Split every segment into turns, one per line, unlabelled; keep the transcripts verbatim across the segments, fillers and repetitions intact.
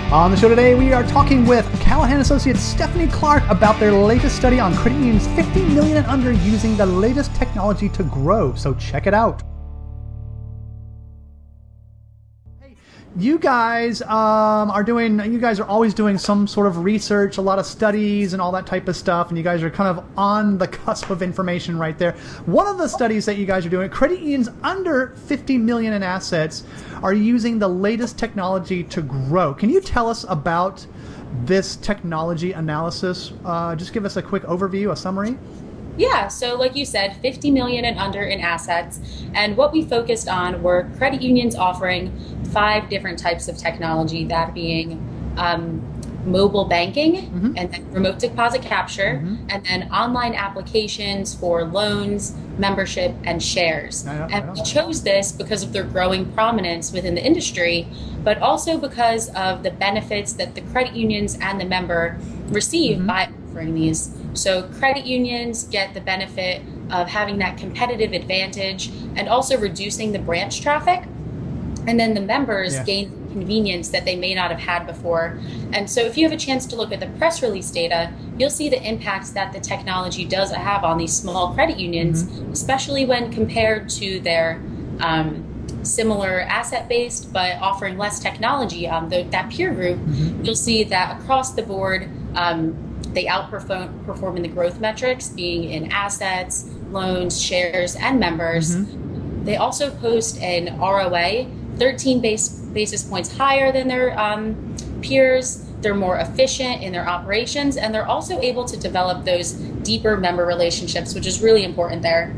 On the show today, we are talking with Callahan Associates Stephanie Clark about their latest study on credit unions fifty million and under using the latest technology to grow. So check it out. You guys um, are doing, you guys are always doing some sort of research, a lot of studies and all that type of stuff, and you guys are kind of on the cusp of information right there. One of the studies that you guys are doing, credit unions under fifty million in assets are using the latest technology to grow. Can you tell us about this technology analysis? Uh, just give us a quick overview, a summary.
Yeah, so like you said, fifty million and under in assets. And what we focused on were credit unions offering five different types of technology, that being um, mobile banking, mm-hmm. and then remote deposit capture, mm-hmm. and then online applications for loans, membership, and shares. Know, and we chose this because of their growing prominence within the industry, but also because of the benefits that the credit unions and the member receive mm-hmm. by offering these. So credit unions get the benefit of having that competitive advantage and also reducing the branch traffic. And then the members yeah. gain convenience that they may not have had before. And so if you have a chance to look at the press release data, you'll see the impacts that the technology does have on these small credit unions, mm-hmm. especially when compared to their um, similar asset-based but offering less technology on the, that peer group. Mm-hmm. You'll see that across the board, um, they outperform perform in the growth metrics, being in assets, loans, shares, and members. Mm-hmm. They also post an R O A thirteen base, basis points higher than their um, peers. They're more efficient in their operations, and they're also able to develop those deeper member relationships, which is really important there.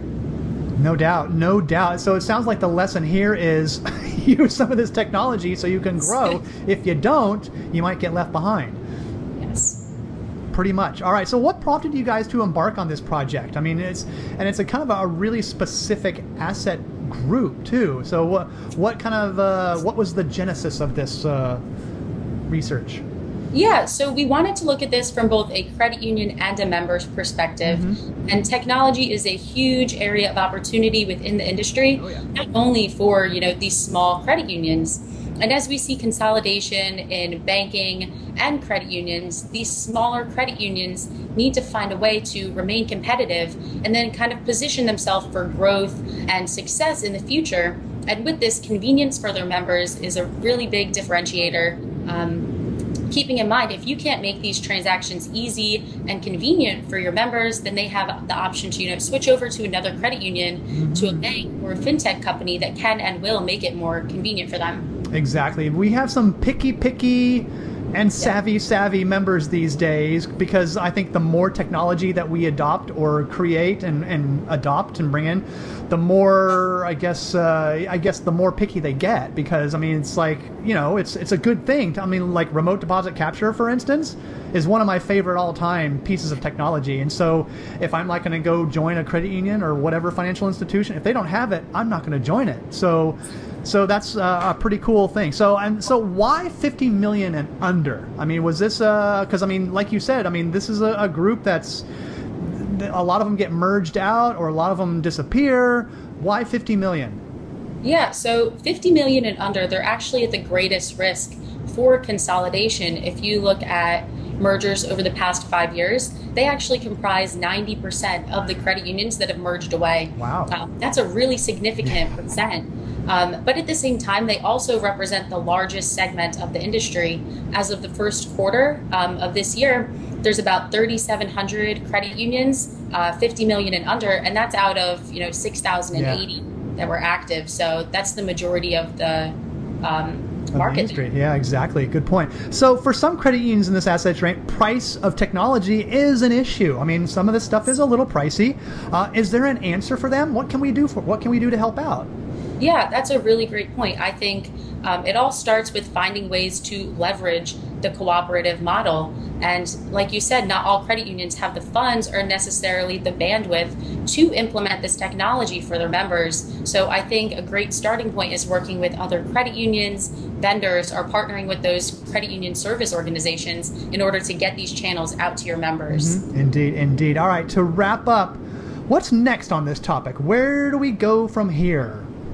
No doubt, no doubt. So it sounds like the lesson here is use some of this technology so you can grow. If you don't, you might get left behind.
Yes.
Pretty much. All right. So what prompted you guys to embark on this project? I mean, it's and it's a kind of a really specific asset group too. So what what kind of uh, what was the genesis of this uh, research?
Yeah, so we wanted to look at this from both a credit union and a member's perspective. Mm-hmm. And technology is a huge area of opportunity within the industry, oh, yeah. not only for, you know, these small credit unions. And as we see consolidation in banking and credit unions, these smaller credit unions need to find a way to remain competitive and then kind of position themselves for growth and success in the future. And with this, convenience for their members is a really big differentiator. Um, keeping in mind, if you can't make these transactions easy and convenient for your members, then they have the option to, you know, switch over to another credit union, mm-hmm. to a bank or a fintech company that can and will make it more convenient for them.
Exactly. We have some picky, picky and savvy, yeah. savvy members these days, because I think the more technology that we adopt or create and, and adopt and bring in, the more, I guess, uh, I guess the more picky they get, because, I mean, it's like, you know, it's it's a good thing. To, I mean, like remote deposit capture, for instance, is one of my favorite all-time pieces of technology. And so if I'm like going to go join a credit union or whatever financial institution, if they don't have it, I'm not going to join it. So so that's uh, a pretty cool thing. So and so why fifty million and under? I mean, was this, because, uh, I mean, like you said, I mean, this is a, a group that's, a lot of them get merged out or a lot of them disappear. Why fifty million?
Yeah, so fifty million and under, they're actually at the greatest risk for consolidation. If you look at mergers over the past five years, they actually comprise ninety percent of the credit unions that have merged away.
Wow.
Um, that's a really significant percent. Um, but at the same time, they also represent the largest segment of the industry. As of the first quarter um, of this year, there's about thirty-seven hundred credit unions, uh, fifty million and under, and that's out of, you know, six thousand eighty yeah. that were active. So that's the majority of the um, market.
The yeah, exactly. Good point. So for some credit unions in this asset range, price of technology is an issue. I mean, some of this stuff is a little pricey. Uh, is there an answer for them? What can we do for? What can we do to help out?
Yeah, that's a really great point. I think um, it all starts with finding ways to leverage the cooperative model. And like you said, not all credit unions have the funds or necessarily the bandwidth to implement this technology for their members. So I think a great starting point is working with other credit unions, vendors, or partnering with those credit union service organizations in order to get these channels out to your members.
Mm-hmm. Indeed, indeed. All right, to wrap up, what's next on this topic? Where do we go from here?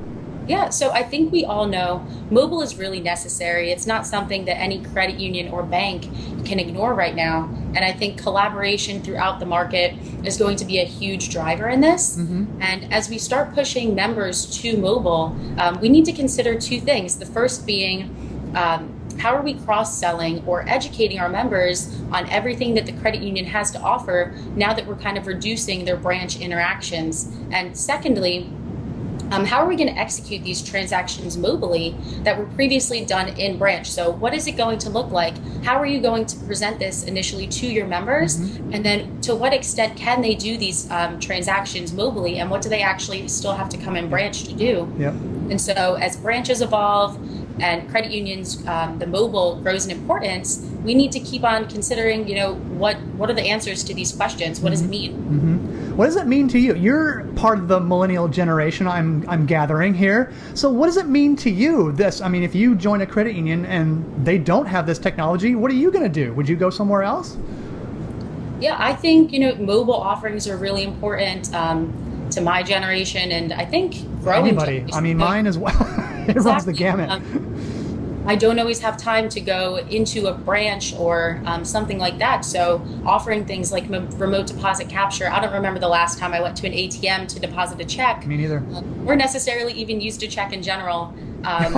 Yeah, so I think we all know mobile is really necessary. It's not something that any credit union or bank can ignore right now. And I think collaboration throughout the market is going to be a huge driver in this.
Mm-hmm.
And as we start pushing members to mobile, um, we need to consider two things. The first being, um, how are we cross-selling or educating our members on everything that the credit union has to offer now that we're kind of reducing their branch interactions? And secondly, Um, how are we going to execute these transactions mobily that were previously done in branch? So what is it going to look like? How are you going to present this initially to your members?
Mm-hmm.
And then to what extent can they do these um, transactions mobily? And what do they actually still have to come in branch to do?
Yep.
And so as branches evolve and credit unions, um, the mobile grows in importance, we need to keep on considering, you know, what, what are the answers to these questions? What does it mean?
Mm-hmm. What does it mean to you? You're part of the millennial generation, I'm I'm gathering here. So what does it mean to you? This, I mean, if you join a credit union and they don't have this technology, what are you going to do? Would you go somewhere else?
Yeah, I think, you know, mobile offerings are really important um, to my generation, and I think growing.
Anybody. I mean, mine as well. It
Exactly.
runs the gamut.
Um, I don't always have time to go into a branch or um, something like that. So offering things like m- remote deposit capture, I don't remember the last time I went to an A T M to deposit a check.
Me neither.
Um, or necessarily even used a check in general. Um,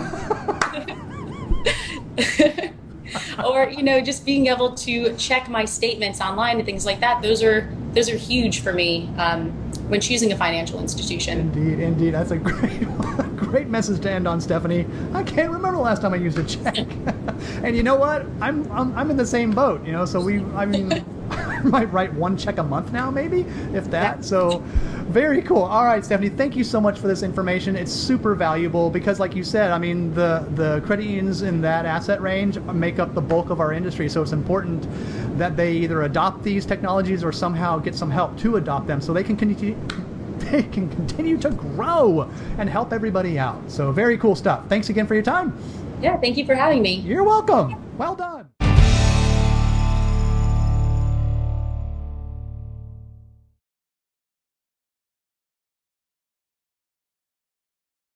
or, you know, just being able to check my statements online and things like that. Those are those are huge for me um, when choosing a financial institution.
Indeed, indeed. That's a great great message to end on, Stephanie. I can't remember the last time I used a check. And you know what? I'm, I'm I'm in the same boat, you know, so we, I mean, I might write one check a month now, maybe, if that. So very cool. All right, Stephanie, thank you so much for this information. It's super valuable because, like you said, I mean, the, the credit unions in that asset range make up the bulk of our industry. So it's important that they either adopt these technologies or somehow get some help to adopt them so they can continue they can continue to grow and help everybody out. So very cool stuff. Thanks again for your time.
Yeah, thank you for having me.
You're welcome. Well done.